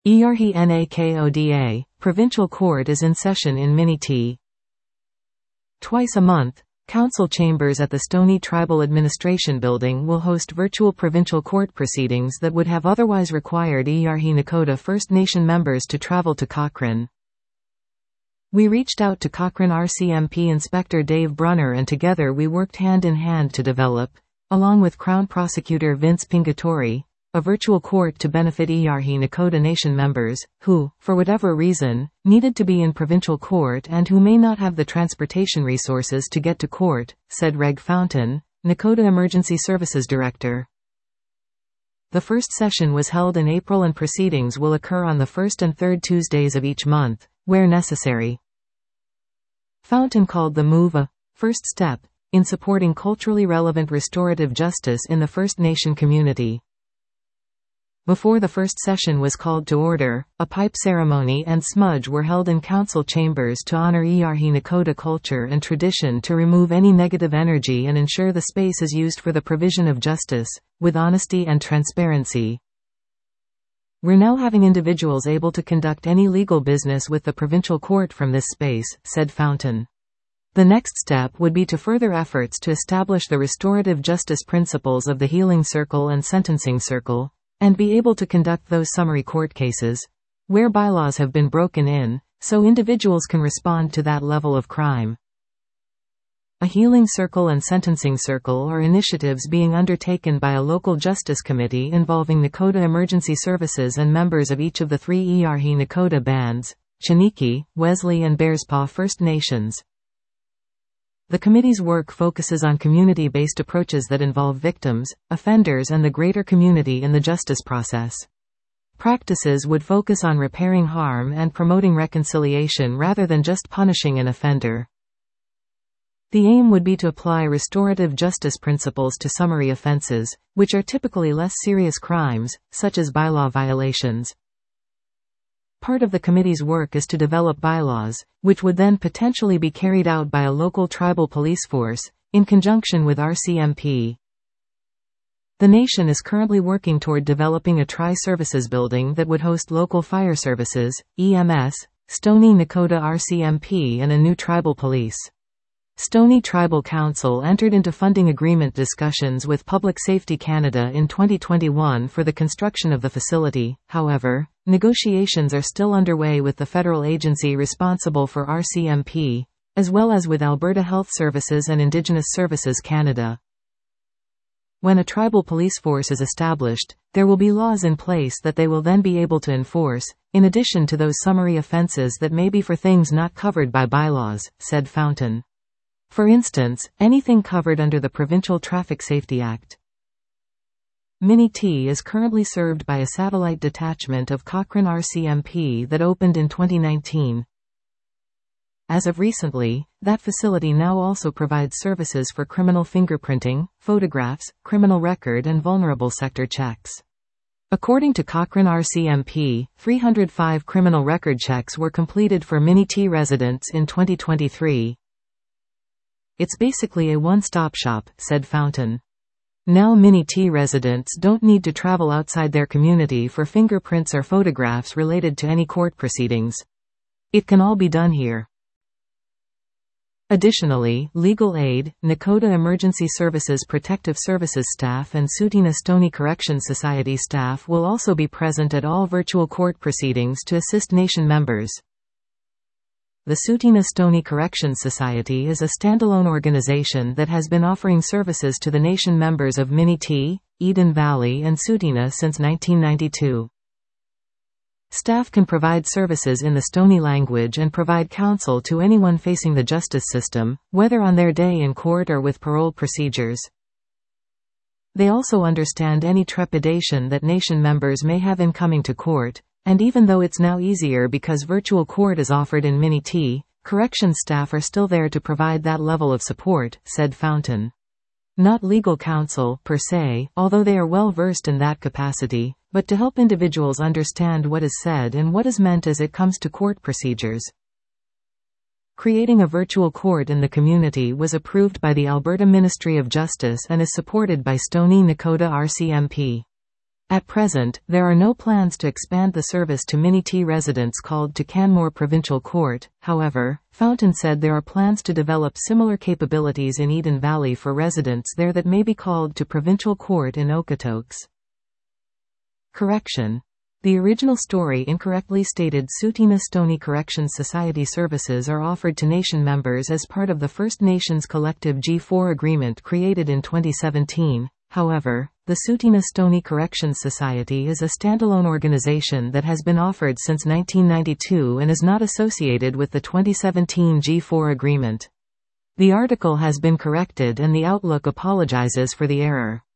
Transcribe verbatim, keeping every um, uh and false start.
Iyarhi Nakoda, Provincial Court is in session in Miniti. Twice a month, council chambers at the Stony Tribal Administration Building will host virtual provincial court proceedings that would have otherwise required Iyarhi Nakoda First Nation members to travel to Cochrane. We reached out to Cochrane R C M P Inspector Dave Brunner, and together we worked hand in hand to develop, along with Crown Prosecutor Vince Pingatori, a virtual court to benefit Iyarhi Nakoda Nation members, who, for whatever reason, needed to be in provincial court and who may not have the transportation resources to get to court, said Reg Fountain, Nakoda Emergency Services Director. The first session was held in April and proceedings will occur on the first and third Tuesdays of each month, where necessary. Fountain called the move a first step in supporting culturally relevant restorative justice in the First Nation community. Before the first session was called to order, a pipe ceremony and smudge were held in council chambers to honor Iyarhi Nakoda culture and tradition, to remove any negative energy and ensure the space is used for the provision of justice, with honesty and transparency. We're now having individuals able to conduct any legal business with the provincial court from this space, said Fountain. The next step would be to further efforts to establish the restorative justice principles of the Healing Circle and Sentencing Circle, and be able to conduct those summary court cases, where bylaws have been broken in, so individuals can respond to that level of crime. A Healing Circle and Sentencing Circle are initiatives being undertaken by a local justice committee involving Nakoda Emergency Services and members of each of the three Iyarhi Nakoda bands, Chiniki, Wesley and Bearspaw First Nations. The committee's work focuses on community-based approaches that involve victims, offenders and the greater community in the justice process. Practices would focus on repairing harm and promoting reconciliation rather than just punishing an offender. The aim would be to apply restorative justice principles to summary offenses, which are typically less serious crimes, such as bylaw violations. Part of the committee's work is to develop bylaws, which would then potentially be carried out by a local tribal police force, in conjunction with R C M P. The nation is currently working toward developing a tri-services building that would host local fire services, E M S, Stony Nakoda R C M P and a new tribal police. Stony Tribal Council entered into funding agreement discussions with Public Safety Canada in twenty twenty-one for the construction of the facility. However, negotiations are still underway with the federal agency responsible for R C M P, as well as with Alberta Health Services and Indigenous Services Canada. When a tribal police force is established, there will be laws in place that they will then be able to enforce, in addition to those summary offenses that may be for things not covered by bylaws, said Fountain. For instance, anything covered under the Provincial Traffic Safety Act. Miniti is currently served by a satellite detachment of Cochrane R C M P that opened in twenty nineteen. As of recently, that facility now also provides services for criminal fingerprinting, photographs, criminal record and vulnerable sector checks. According to Cochrane R C M P, three hundred five criminal record checks were completed for Miniti residents in twenty twenty-three. It's basically a one-stop shop, said Fountain. Now Miniti residents don't need to travel outside their community for fingerprints or photographs related to any court proceedings. It can all be done here. Additionally, legal aid, Nakoda Emergency Services Protective Services staff and Tsuut'ina Stony Corrections Society staff will also be present at all virtual court proceedings to assist nation members. The Tsuut'ina Stony Corrections Society is a standalone organization that has been offering services to the nation members of Miniti, Eden Valley and Tsuut'ina since nineteen ninety-two. Staff can provide services in the Stony language and provide counsel to anyone facing the justice system, whether on their day in court or with parole procedures. They also understand any trepidation that nation members may have in coming to court. And even though it's now easier because virtual court is offered in Miniti, corrections staff are still there to provide that level of support, said Fountain. Not legal counsel, per se, although they are well versed in that capacity, but to help individuals understand what is said and what is meant as it comes to court procedures. Creating a virtual court in the community was approved by the Alberta Ministry of Justice and is supported by Stony Nakoda R C M P. At present, there are no plans to expand the service to Mini-T residents called to Canmore Provincial Court. However, Fountain said there are plans to develop similar capabilities in Eden Valley for residents there that may be called to Provincial Court in Okotoks. Correction. The original story incorrectly stated Tsuut'ina Stoney Corrections Society services are offered to nation members as part of the First Nations Collective G four agreement created in twenty seventeen. However, the Tsuut'ina Stoney Corrections Society is a standalone organization that has been offered since nineteen ninety-two and is not associated with the twenty seventeen G four agreement. The article has been corrected and the Outlook apologizes for the error.